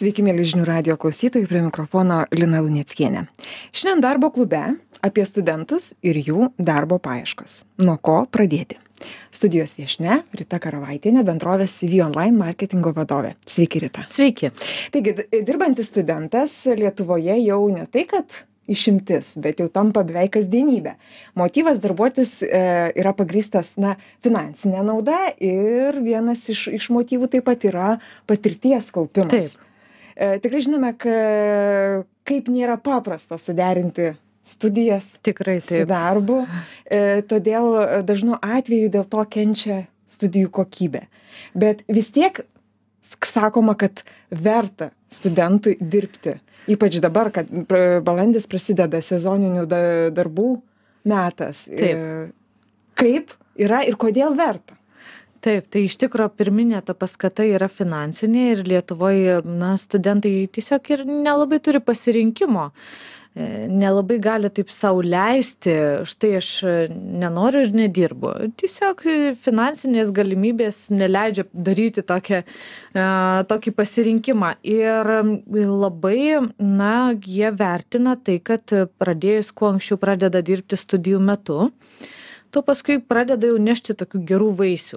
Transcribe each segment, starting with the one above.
Sveiki, mėly žinių radijo klausytojai, prie mikrofono Lina Luneckienė. Šiandien darbo klube apie studentus ir jų darbo paieškas. Nuo ko pradėti? Studijos viešnia Rita Karavaitienė, bendrovės CV Online marketingo vadovė. Sveiki, Rita. Sveiki. Taigi, dirbantis studentas Lietuvoje jau ne tai, kad išimtis, bet jau tampa beveik kasdienybė. Motyvas darbuotis yra pagrįstas finansinė nauda ir vienas iš motyvų taip pat yra patirties kaupimas. Taip. Tikrai žinome, kaip nėra paprasta suderinti studijas Tikrai su taip. darbu, todėl dažnu atveju dėl to kenčia studijų kokybė. Bet vis tiek sakoma, kad verta studentui dirbti. Ypač dabar, kad balandis prasideda sezoninių darbų metas. Taip. Kaip yra ir kodėl verta? Taip, tai iš tikro pirminė ta paskata yra finansinė ir Lietuvoje studentai tiesiog ir nelabai turi pasirinkimo. Nelabai gali taip sau leisti, štai aš nenoriu ir nedirbu. Tiesiog finansinės galimybės neleidžia daryti tokį pasirinkimą. Ir labai, jie vertina tai, kad pradėjus kuo anksčiau pradeda dirbti studijų metu, to paskui pradeda jau nešti tokių gerų vaisių,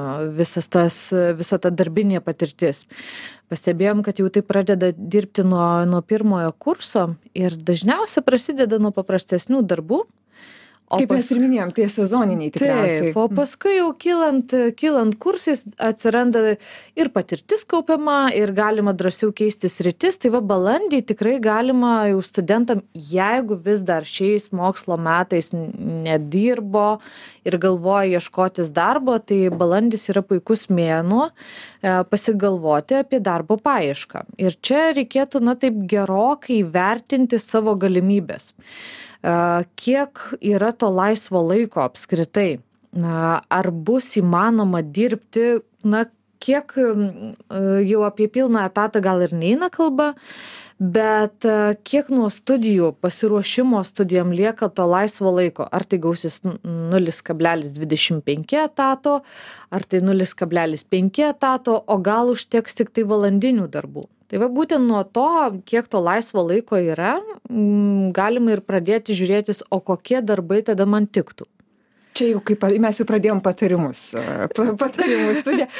visa ta darbinė patirtis. Pastebėjom, kad jau tai pradeda dirbti nuo pirmojo kurso ir dažniausiai prasideda nuo paprastesnių darbų. Kaip mes ir minėjom, tie sezoniniai tikriausiai. Taip, o paskui jau kylant kursais atsiranda ir patirtis kaupiama ir galima drąsiau keisti sritis. Tai balandį tikrai galima jau studentam, jeigu vis dar šiais mokslo metais nedirbo ir galvoja ieškotis darbo, tai balandis yra puikus mėnuo pasigalvoti apie darbo paiešką. Ir čia reikėtų taip gerokai vertinti savo galimybės. Kiek yra to laisvo laiko apskritai, ar bus įmanoma dirbti, kiek jau apie pilną etatą gal ir neina kalba, bet kiek nuo studijų, pasiruošimo studijam lieka to laisvo laiko, ar tai gausis 0,25 etato, ar tai 0,5 etato, o gal užteks tik tai valandinių darbų. Tai būtent nuo to, kiek to laisvo laiko yra, galima ir pradėti žiūrėtis, o kokie darbai tada man tiktų. Čia jau kaip mes jau pradėjom patarimus studiją.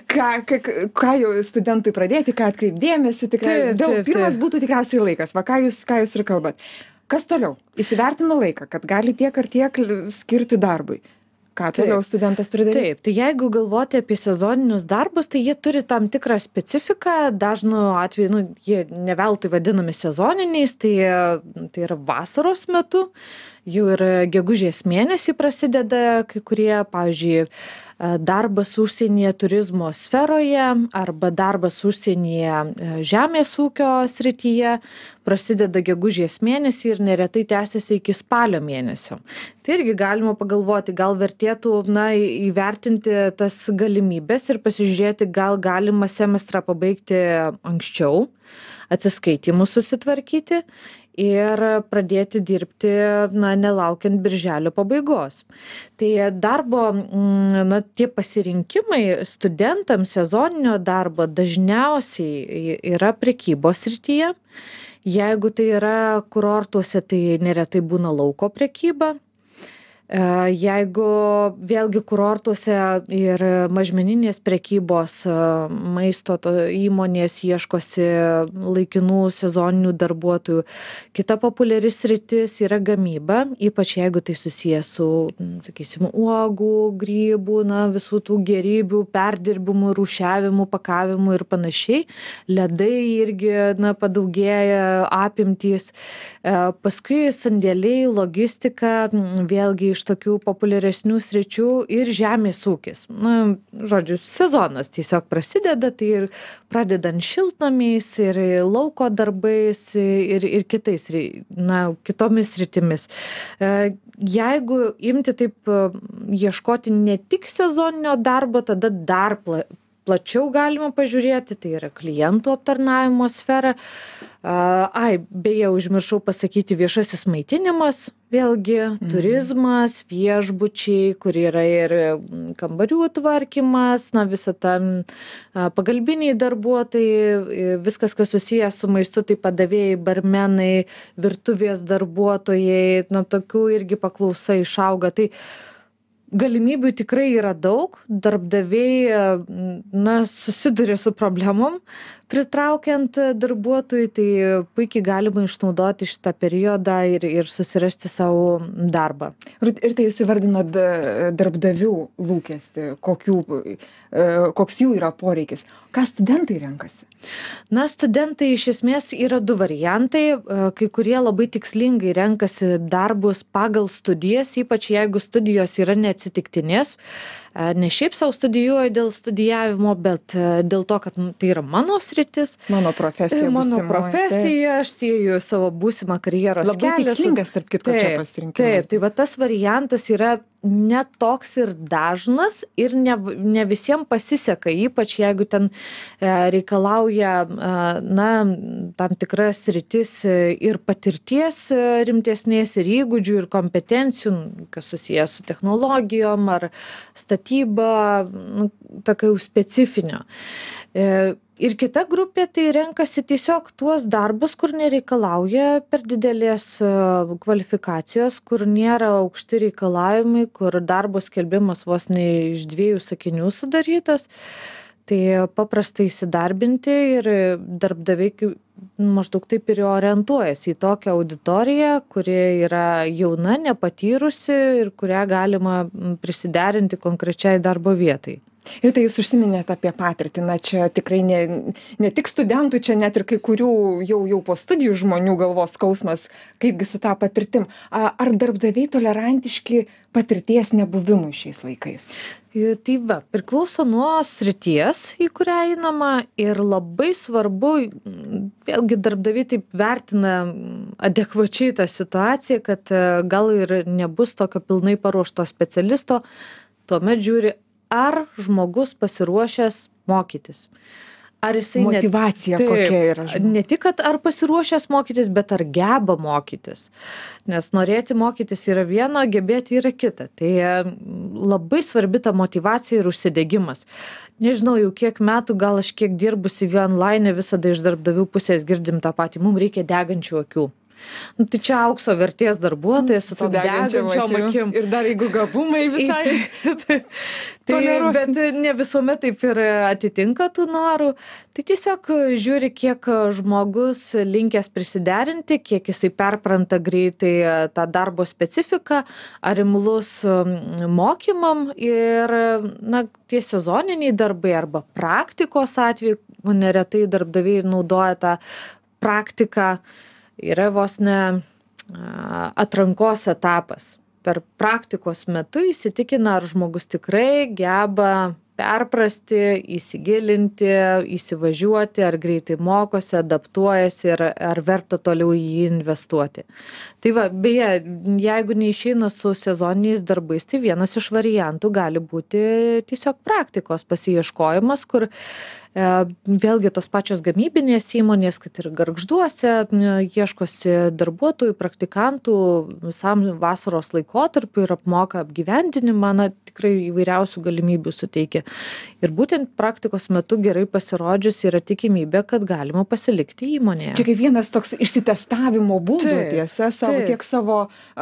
Ką jau studentui pradėti, ką atkreipdėmėsi, tikrai pirmas būtų tikriausiai laikas. Ką jūs ir kalbat. Kas toliau? Įsivertino laiką, kad gali tiek ar tiek skirti darbui. Ką toliau studentas turi daryti? Taip, tai jeigu galvoti apie sezoninius darbus, tai jie turi tam tikrą specifiką, dažnu atveju, jie ne veltui vadinami sezoniniais, tai yra vasaros metu, jau ir gegužės mėnesį prasideda kai kurie, pavyzdžiui, darbas užsienyje turizmo sferoje arba darbas užsienyje žemės ūkio srityje prasideda gegužės mėnesį ir neretai tęsiasi iki spalio mėnesio. Tai irgi galima pagalvoti, gal vertėtų įvertinti tas galimybės ir pasižiūrėti, gal galima semestrą pabaigti anksčiau, atsiskaitymus susitvarkyti ir pradėti dirbti, nelaukiant birželio pabaigos. Tai darbo, tie pasirinkimai studentams sezoninio darbo dažniausiai yra prekybos srityje. Jeigu tai yra kurortuose, tai neretai būna lauko prekyba. Jeigu vėlgi kurortuose ir mažmeninės prekybos maisto įmonės ieškosi laikinų sezoninių darbuotojų. Kita populiari sritis yra gamyba, ypač jeigu tai susijęs su, uogų, grybų, visų tų gėrybių, perdirbimų, rūšiavimų, pakavimų ir panašiai. Ledai irgi padaugėja apimtys. Paskui sandėliai, logistika, vėlgi iš tokių populiaresnių sričių ir žemės ūkis. Sezonas tiesiog prasideda, tai ir pradedant šiltnamiais ir lauko darbais ir kitais, kitomis sritimis. Jeigu imti taip ieškoti ne tik sezoninio darbo, tada dar plačiau galima pažiūrėti, tai yra klientų aptarnavimo sfera. Beje, užmiršau pasakyti viešasis maitinimas, vėlgi turizmas, viešbučiai, kur yra ir kambarių tvarkymas, visa tam pagalbiniai darbuotojai, viskas, kas susijęs su maistu, tai padavėjai, barmenai, virtuvės darbuotojai, tokių irgi paklausa išauga. Tai galimybių tikrai yra daug, darbdaviai susiduria su problemom, pritraukiant darbuotojų, tai puikiai galima išnaudoti šitą periodą ir susirasti savo darbą. Ir tai jūs įvardinot darbdavių lūkestį, koks jų yra poreikis. Ką studentai renkasi? Studentai iš esmės yra du variantai. Kai kurie labai tikslingai renkasi darbus pagal studijas, ypač jeigu studijos yra neatsitiktinės. Ne šiaip savo studijuoju dėl studijavimo, bet dėl to, kad tai yra mano sritis. Mano profesija. Mano profesija, aš sieju savo būsimą karjeros kelią. Labai tikslingas, tarp kitko, čia pasirinkimas. Tai va tas variantas yra ne toks ir dažnas ir ne visiems pasiseka, ypač jeigu ten reikalauja tam tikras sritis ir patirties rimtesnės ir įgūdžių ir kompetencijų, kas susijęs su technologijom ar statyba, tokio specifinio. Ir kita grupė tai renkasi tiesiog tuos darbus, kur nereikalauja per didelės kvalifikacijos, kur nėra aukšti reikalavimai, kur darbo skelbimas vos ne iš 2 sakinių sudarytas. Tai paprastai įsidarbinti ir darbdaviai maždaug taip ir orientuojasi į tokią auditoriją, kuri yra jauna, nepatyrusi ir kurią galima prisiderinti konkrečiai darbo vietai. Ir tai jūs užsiminėte apie patirtį, čia tikrai ne tik studentų, čia net ir kai kurių jau po studijų žmonių galvos skausmas, kaipgi su tą patirtim. Ar darbdaviai tolerantiški patirties nebuvimui šiais laikais? Tai priklauso nuo srities, į kurią einama ir labai svarbu, vėlgi darbdaviai taip vertina adekvačiai tą situaciją, kad gal ir nebus tokio pilnai paruošto specialisto, tuomet žiūri, ar žmogus pasiruošęs mokytis. Ar jisai motyvacija kokia yra? Ne tik, kad ar pasiruošęs mokytis, bet ar geba mokytis. Nes norėti mokytis yra viena, gebėti yra kita. Tai labai svarbi ta motyvacija ir užsidegimas. Nežinau, jau kiek metų, gal aš kiek dirbusi online, visada iš darbdavių pusės girdim tą patį, mums reikia degančių akių. Tai čia aukso vertės darbuotojas su tom degančiom akim. Ir dar jeigu gabumai visai. Bet ne visuomet taip ir atitinka tų norų. Tai tiesiog žiūri, kiek žmogus linkęs prisiderinti, kiek jisai perpranta greitai tą darbo specifiką, ar imlus mokymam ir tie sezoniniai darbai arba praktikos atveju, neretai darbdaviai naudoja tą praktiką. Yra vos ne atrankos etapas. Per praktikos metu įsitikina, ar žmogus tikrai geba perprasti, įsigilinti, įsivažiuoti, ar greitai mokosi, adaptuojasi ir ar verta toliau į jį investuoti. Tai beje, jeigu neišeina su sezoniniais darbais, tai vienas iš variantų gali būti tiesiog praktikos pasiieškojimas, kur vėlgi tos pačios gamybinės įmonės, kad ir Gargžduose ieškosi darbuotojų, praktikantų visam vasaros laikotarpiu ir apmoka apgyvendinimą, tikrai įvairiausių galimybių suteikia. Ir būtent praktikos metu gerai pasirodžius yra tikimybė, kad galima pasilikti įmonėje. Čia kaip vienas toks išsitestavimo būdų, tiesa, tiek savo,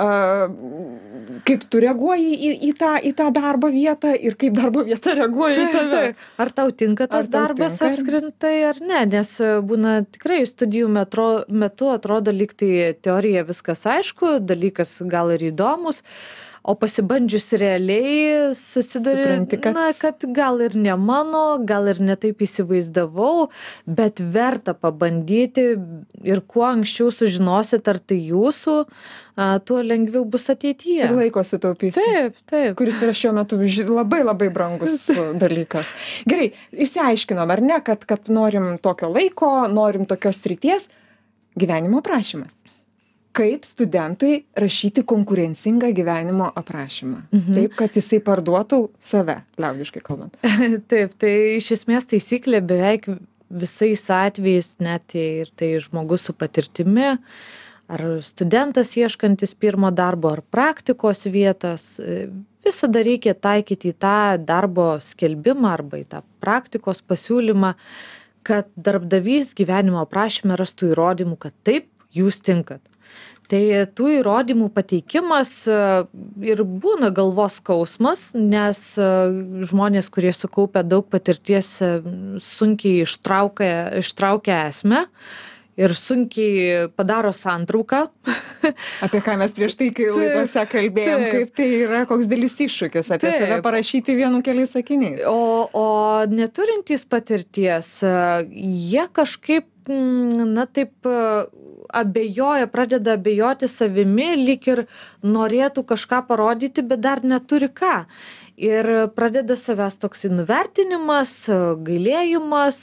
kaip tu reaguoji į tą darbo vietą ir kaip darbo vieta reaguoja į tave. Ar tau tinka tas darbas apskritai ar ne, nes būna tikrai studijų metu atrodo lyg tai teorija viskas aišku, dalykas gal ir įdomus, o pasibandžius realiai susiduri, kad gal ir ne mano, gal ir ne taip įsivaizdavau, bet verta pabandyti ir kuo anksčiau sužinosit, ar tai jūsų, tuo lengviau bus ateityje. Ir laiko sutaupysi. Taip. Kuris yra šiuo metu labai labai brangus dalykas. Gerai, išsiaiškinom, ar ne, kad norim tokio laiko, norim tokios srities. Gyvenimo aprašymas. kaip studentui rašyti konkurencingą gyvenimo aprašymą. Taip, kad jisai parduotų save, liaudiškai kalbant. Taip, tai iš esmės taisyklė beveik visais atvejais, net ir tai žmogus su patirtimi, ar studentas ieškantis pirmo darbo, ar praktikos vietos, visada reikia taikyti į tą darbo skelbimą arba į tą praktikos pasiūlymą, kad darbdavys gyvenimo aprašyme rastų įrodymų, kad taip, jūs tinkat. Tai tų įrodymų pateikimas ir būna galvos skausmas, nes žmonės, kurie sukaupia daug patirties, sunkiai ištraukia esmę ir sunkiai padaro santrauką. Apie ką mes prieš tai, kai laidose kalbėjom, kaip tai yra koks didelis iššūkis apie save parašyti vienu keliais sakiniais. O neturintys patirties, jie kažkaip, taip abejoja, pradeda abejoti savimi, lyg ir norėtų kažką parodyti, bet dar neturi ką. Ir pradeda savęs toksai nuvertinimas, gailėjimas,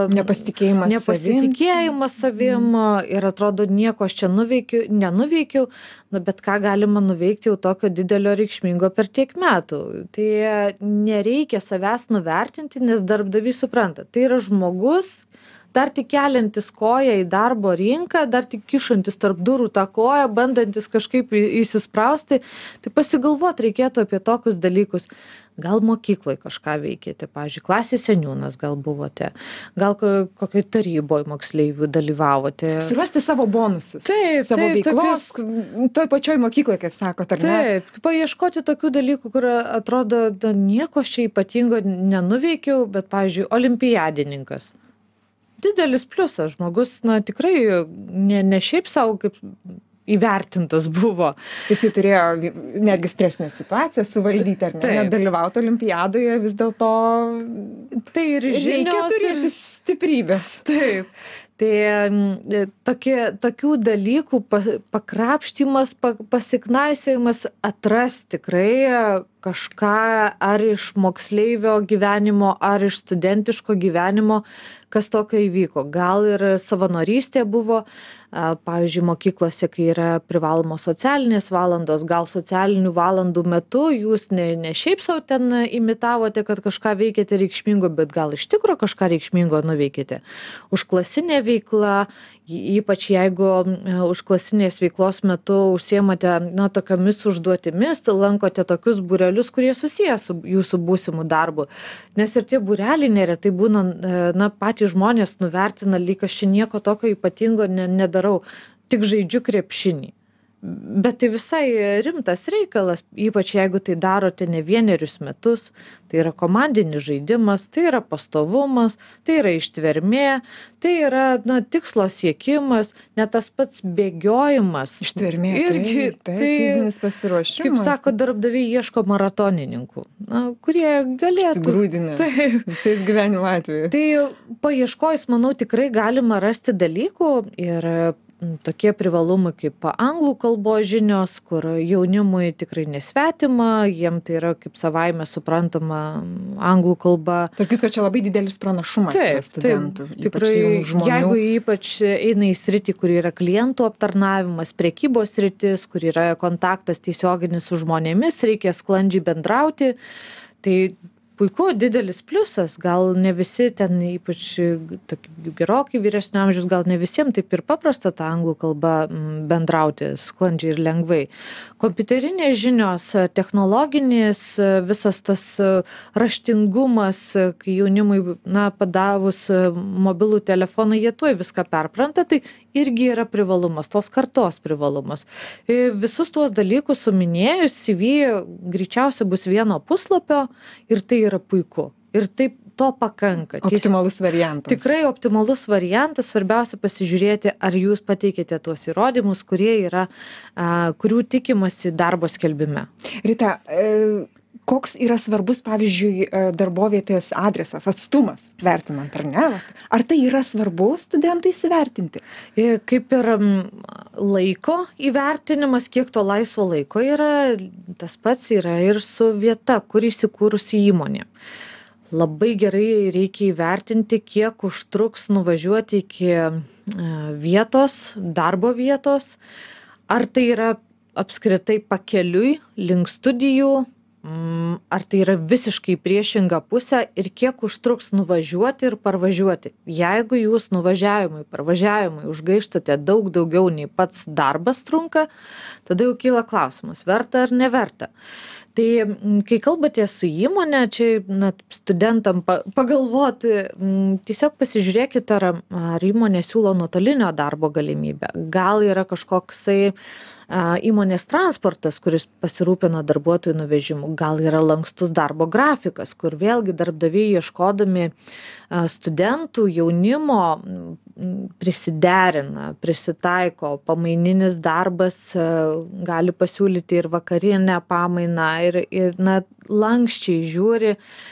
nepasitikėjimas savim ir atrodo nieko aš čia nenuveikiau, bet ką galima nuveikti jau tokio didelio reikšmingo per tiek metų. Tai nereikia savęs nuvertinti, nes darbdavys supranta, tai yra žmogus, dar tik keliantis koją į darbo rinką, dar tik kišantis tarp durų tą koją, bandantis kažkaip įsisprausti, tai pasigalvoti reikėtų apie tokius dalykus. Gal mokykloje kažką veikėte, pavyzdžiui, klasės seniūnas gal buvote, gal kokioj taryboje moksleivių dalyvavote. Surasti savo bonusus, savo veiklos, toj pačioj mokykloje, kaip sakot, ar ne? Taip, paieškoti tokių dalykų, kur atrodo, nieko čia ypatingo nenuveikiau, bet, pavyzdžiui, olimpiadininkas. Didelis pliusas, žmogus, tikrai ne šiaip savo kaip įvertintas buvo. Jisai turėjo netgi stresinę situaciją suvaldyti, ar ne? Dalyvauti olimpiadoje vis dėlto tai ir reikia turėti stiprybės. Taip. Tai tokių dalykų pakrapštymas, pasiknaisiojimas atras tikrai kažką ar iš moksleivio gyvenimo, ar iš studentiško gyvenimo, kas tokio įvyko. Gal ir savanorystė buvo, pavyzdžiui, mokyklose, kai yra privalomos socialinės valandos, gal socialinių valandų metu jūs ne šiaip sau ten imitavote, kad kažką veikėte reikšmingo, bet gal iš tikro kažką reikšmingo nuveikėte. Užklasinė veikla, ypač jeigu užklasinės veiklos metu užsiemate tokiomis užduotimis, lankote tokius būrelius, kurie susiję su jūsų būsimu darbu. Nes ir tie būreliai neretai būna, patys žmonės nuvertina, lyg aš čia nieko tokio ypatingo nedarau, tik žaidžiu krepšinį. Bet tai visai rimtas reikalas, ypač jeigu tai darote ne vienerius metus, tai yra komandinis žaidimas, tai yra pastovumas, tai yra ištvermė, tai yra tikslo siekimas, net tas pats bėgiojimas. Ištvermė, tai fizinis pasiruošimas. Kaip sako, darbdaviai ieško maratonininkų, kurie galėtų. Sugrūdinę visais gyvenimo atveju. Tai paieškojus, manau, tikrai galima rasti dalykų ir tokie privalumai kaip anglų kalbos žinios, kur jaunimui tikrai nesvetima, jiem tai yra kaip savaime suprantama anglų kalba. Tarp kitko, čia labai didelis pranašumas studentų. Tikrai, jeigu ypač eina į sritį, kur yra klientų aptarnavimas, prekybos sritis, kur yra kontaktas tiesioginis su žmonėmis, reikia sklandžiai bendrauti, tai puiku, didelis pliusas, gal ne visi ten, ypač gerokai vyresnio amžiaus, gal ne visiems taip ir paprasta tą anglų kalbą bendrauti sklandžiai ir lengvai. Kompiuterinės žinios, technologinis, visas tas raštingumas, kai jaunimui, padavus mobilų telefoną, jie tuoj viską perpranta, tai irgi yra privalumas, tos kartos privalumas. Visus tuos dalykus suminėjus, CV greičiausiai bus vieno puslapio ir tai yra puiku. Ir taip to pakanka. Optimalus variantas. Tikrai optimalus variantas. Svarbiausia pasižiūrėti, ar jūs pateikėte tuos įrodymus, kurių tikimasi darbo skelbime. Rita, koks yra svarbus, pavyzdžiui, darbovietės adresas, atstumas, vertinant, ar ne? Ar tai yra svarbu studentui įsivertinti? Kaip ir laiko įvertinimas, kiek to laisvo laiko yra, tas pats yra ir su vieta, kur įsikūrusi įmonė. Labai gerai reikia įvertinti, kiek užtruks nuvažiuoti iki vietos, darbo vietos. Ar tai yra apskritai pakeliui link studijų, ar tai yra visiškai priešinga pusė ir kiek užtruks nuvažiuoti ir parvažiuoti. Jeigu jūs parvažiavimui užgaištate daug daugiau nei pats darbas trunka, tada jau kyla klausimas, verta ar neverta. Tai kai kalbate su įmonė, čia studentam pagalvoti, tiesiog pasižiūrėkit, ar įmonė siūlo nuotolinio darbo galimybę. Gal yra kažkoksai įmonės transportas, kuris pasirūpina darbuotojų nuvežimu. Gal yra lankstus darbo grafikas, kur vėlgi darbdaviai ieškodami studentų, jaunimo prisiderina, prisitaiko. Pamaininis darbas gali pasiūlyti ir vakarinę pamainą ir lankščiai žiūri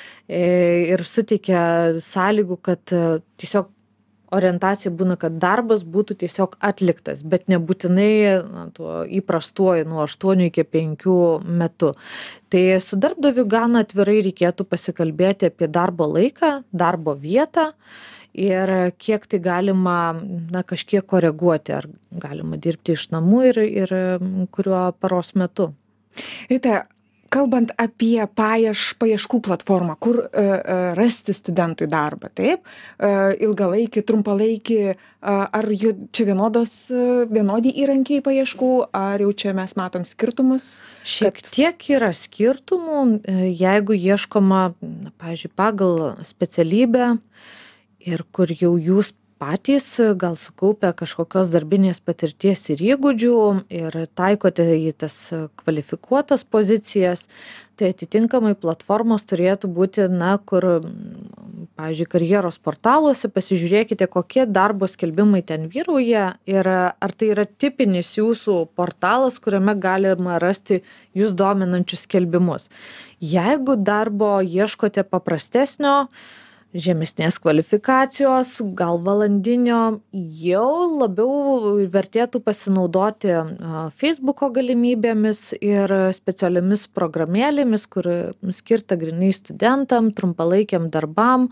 ir suteikia sąlygų, kad tiesiog orientacija būna, kad darbas būtų tiesiog atliktas, bet nebūtinai tuo įprastuoju nuo 8 iki 5 metu. Tai su darbdaviu gana atvirai reikėtų pasikalbėti apie darbo laiką, darbo vietą ir kiek tai galima kažkiek koreguoti, ar galima dirbti iš namų ir kuriuo paros metu. Rita, kalbant apie paieškų platformą, kur rasti studentui darbą, taip? Ilgalaikį, trumpalaikį, ar čia vienodi įrankiai paieškų, ar jau čia mes matom skirtumus? Šiek tiek yra skirtumų, jeigu ieškoma, pavyzdžiui, pagal specialybę ir kur jau jūs patys gal sukaupę kažkokios darbinės patirties ir įgūdžių ir taikote į tas kvalifikuotas pozicijas, tai atitinkamai platformos turėtų būti, kur, pavyzdžiui, karjeros portaluose, pasižiūrėkite, kokie darbo skelbimai ten vyrauja ir ar tai yra tipinis jūsų portalas, kuriame galima rasti jūs dominančius skelbimus. Jeigu darbo ieškote paprastesnio, žemesnės kvalifikacijos, gal valandinio, jau labiau vertėtų pasinaudoti Facebooko galimybėmis ir specialiomis programėlėmis, kur skirta grynai studentam, trumpalaikiam darbam,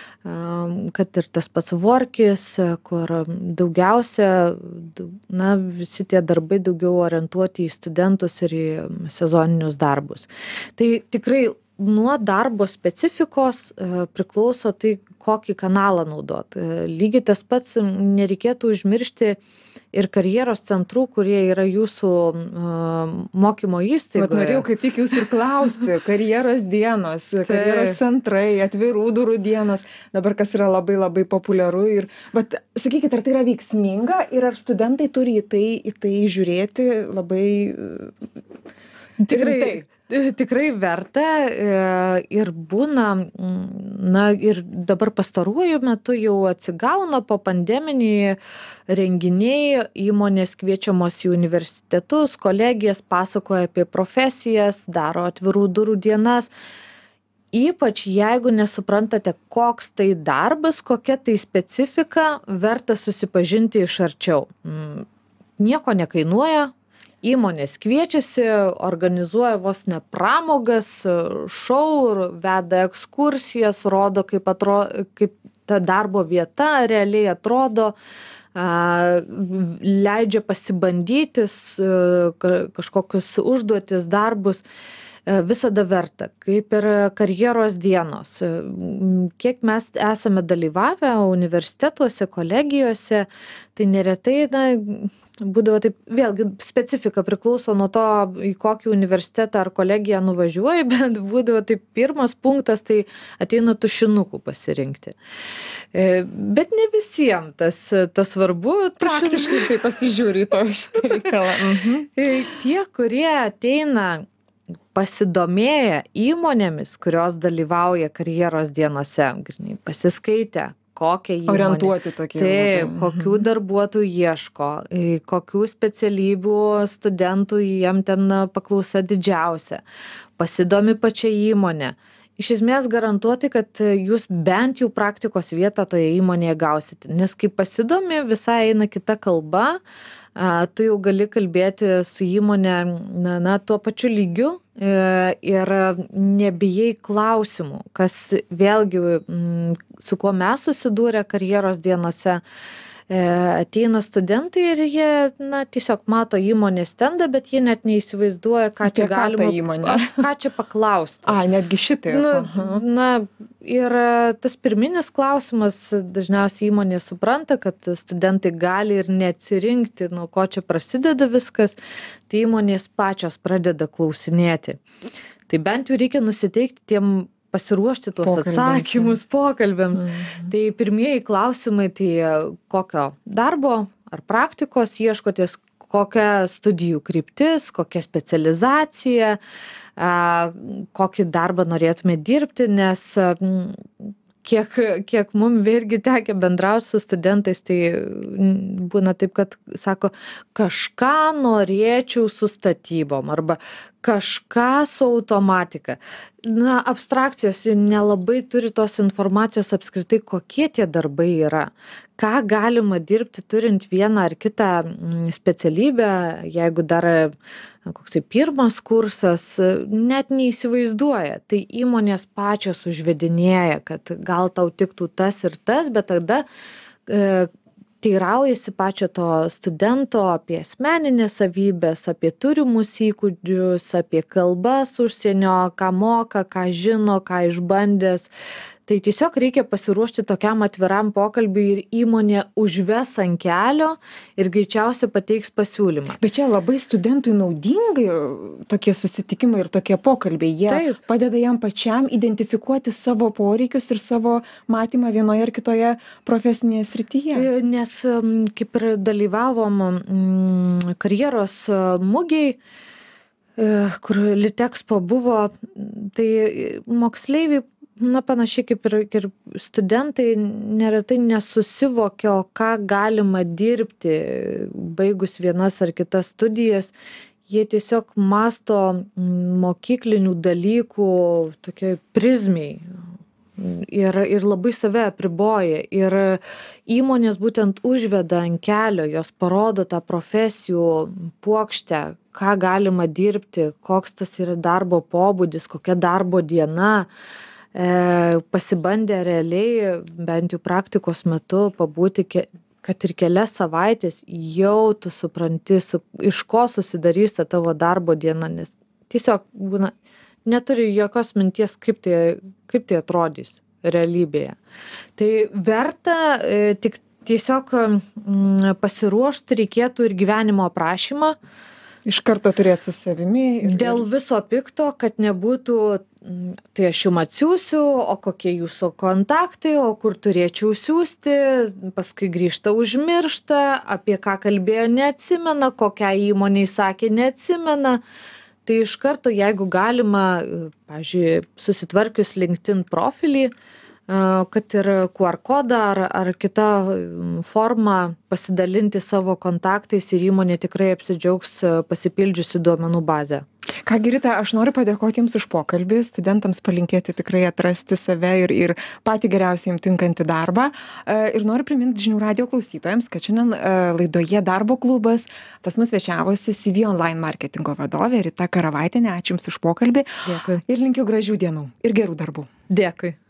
kad ir tas pats Workis, kur daugiausia, visi tie darbai daugiau orientuoti į studentus ir į sezoninius darbus. Tai tikrai nuo darbo specifikos priklauso tai, kokį kanalą naudot. Lygiai tas pats nereikėtų užmiršti ir karjeros centrų, kurie yra jūsų mokymo įstaigoje. Bet norėjau kaip tik jūs ir klausti, karjeros dienos, karjeros centrai, atvirų durų dienos, dabar kas yra labai labai populiaru. Bet sakykit, ar tai yra veiksminga ir ar studentai turi į tai žiūrėti labai rimtai? Tikrai verta ir būna, ir dabar pastaruoju metu jau atsigauna po pandeminiai renginiai, įmonės kviečiamos į universitetus, kolegijas, pasakoja apie profesijas, daro atvirų durų dienas. Ypač jeigu nesuprantate, koks tai darbas, kokia tai specifika, verta susipažinti iš arčiau. Nieko nekainuoja. Įmonės kviečiasi, organizuoja vos ne pramogas, šou, veda ekskursijas, rodo, kaip ta darbo vieta realiai atrodo, leidžia pasibandyti kažkokius užduotis, darbus. Visada verta, kaip ir karjeros dienos. Kiek mes esame dalyvavę universitetuose, kolegijose, tai neretai būdavo taip, vėlgi specifika priklauso nuo to, į kokį universitetą ar kolegiją nuvažiuoji, bet būdavo taip, pirmas punktas, tai ateina tušinukų pasirinkti. Bet ne visiems tas svarbu. Praktiškai tai pasižiūri to šitą reikalą. Tie, kurie ateina pasidomėję įmonėmis, kurios dalyvauja karjeros dienose, pasiskaitę, kokią įmonę. Orientuoti tokie. Taip, kokių darbuotojų ieško, kokių specialybių studentų jiem ten paklausa didžiausia. Pasidomi pačią įmonę. Iš esmės garantuoti, kad jūs bent jau praktikos vietą toje įmonėje gausite. Nes kai pasidomi, visai eina kita kalba, tu jau gali kalbėti su įmonė tuo pačiu lygiu ir nebijai klausimų, kas vėlgi su kuo mes susidūrę karjeros dienose, ateina studentai ir jie, tiesiog mato įmonės stendą, bet jie net neįsivaizduoja, ką čia galima, ką čia paklausti. Netgi šitai. Ir tas pirminis klausimas, dažniausiai įmonė supranta, kad studentai gali ir neatsirinkti, nuo ko čia prasideda viskas, tai įmonės pačios pradeda klausinėti. Tai bent jau reikia nusiteikti pasiruošti tuos atsakymus pokalbiams. Tai pirmieji klausimai, tai kokio darbo ar praktikos ieškotės, kokia studijų kryptis, kokia specializacija, kokį darbą norėtume dirbti, nes kiek mum irgi tekę bendrauti su studentais, tai būna taip, kad sako, kažką norėčiau su statybom arba kažką su automatika. Abstrakcijos nelabai turi tos informacijos apskritai, kokie tie darbai yra. Ką galima dirbti turint vieną ar kitą specialybę, jeigu dar koksai pirmas kursas, net neįsivaizduoja. Tai įmonės pačios užvedinėja, kad gal tau tiktų tas ir tas, bet tada teiraujasi pačio to studento apie asmeninės savybės, apie turimus įgūdžius, apie kalbas užsienio, ką moka, ką žino, ką išbandęs. Tai tiesiog reikia pasiruošti tokiam atviram pokalbiui ir įmonė užves ant kelio ir greičiausiai pateiks pasiūlymą. Bet čia labai studentui naudingai tokie susitikimai ir tokie pokalbiai. Jie padeda jam pačiam identifikuoti savo poreikius ir savo matymą vienoje ar kitoje profesinėje srityje. Nes kaip ir dalyvavom karjeros mugėj, kur Litexpo buvo, tai moksleiviai panašiai kaip ir studentai neretai nesusivokia, o ką galima dirbti, baigus vienas ar kitas studijas. Jie tiesiog masto mokyklinių dalykų tokioj prizmėj ir labai save apriboja. Ir įmonės būtent užveda ant kelio, jos parodo tą profesijų puokštę, ką galima dirbti, koks tas yra darbo pobūdis, kokia darbo diena. Pasibandę realiai, bent jau praktikos metu, pabūti, kad ir kelias savaitės, jau tu supranti, iš ko susidarys ta tavo darbo diena, nes tiesiog būna, neturi jokios minties, kaip tai atrodys realybėje. Tai verta tik tiesiog pasiruošti reikėtų ir gyvenimo aprašymą. Iš karto turėti su savimi. Dėl viso pikto, kad nebūtų, tai aš jums atsiųsiu, o kokie jūsų kontaktai, o kur turėčiau siųsti, paskui grįžta užmiršta, apie ką kalbėjo neatsimena, kokią įmonei sakė neatsimena. Tai iš karto, jeigu galima, pavyzdžiui, susitvarkius LinkedIn profilį, kad ir QR kodą ar kitą formą pasidalinti savo kontaktais ir įmonė tikrai apsidžiaugs pasipildžiusi duomenų bazę. Kągi Rita, aš noriu padėkoti Jums už pokalbį, studentams palinkėti tikrai atrasti save ir patį geriausiai jums tinkantį darbą. Ir noriu priminti žinių radijo klausytojams, kad šiandien laidoje Darbo klubas pas mus svečiavosi CV online marketingo vadovė Rita Karavaitienė. Ačiū Jums už pokalbį. Dėkui. Ir linkiu gražių dienų ir gerų darbų. Dėkui.